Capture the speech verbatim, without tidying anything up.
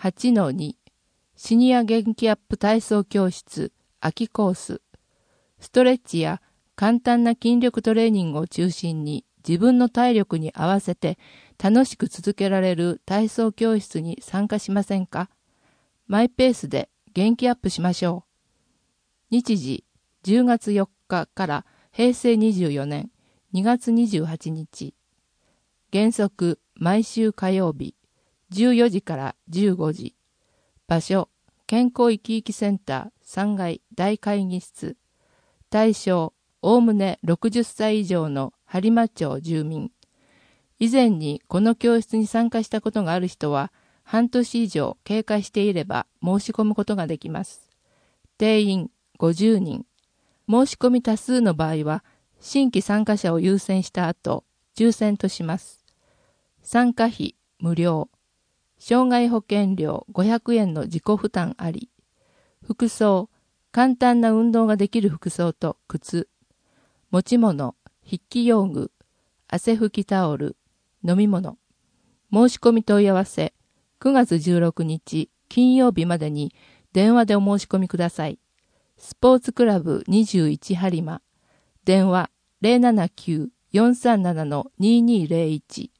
はちのに シニア元気アップ体操教室秋コース。ストレッチや簡単な筋力トレーニングを中心に自分の体力に合わせて楽しく続けられる体操教室に参加しませんか？マイペースで元気アップしましょう。日時じゅうがつよっかからへいせいにじゅうよねんにがつにじゅうはちにち。原則毎週火曜日じゅうよじからじゅうごじ。場所健康生き生きセンターさんがい大会議室。対象おおむねろくじゅっさい以上の播磨町住民。以前にこの教室に参加したことがある人は半年以上経過していれば申し込むことができます。定員ごじゅうにん。申し込み多数の場合は新規参加者を優先した後、抽選とします。参加費無料。障害保険料ごひゃくえんの自己負担あり。服装、簡単な運動ができる服装と靴。持ち物、筆記用具、汗拭きタオル、飲み物。申し込み問い合わせ、くがつじゅうろくにち金曜日までに電話でお申し込みください。スポーツクラブにじゅういち播磨。電話 ゼロななきゅう よんさんなな にーにーゼロいち。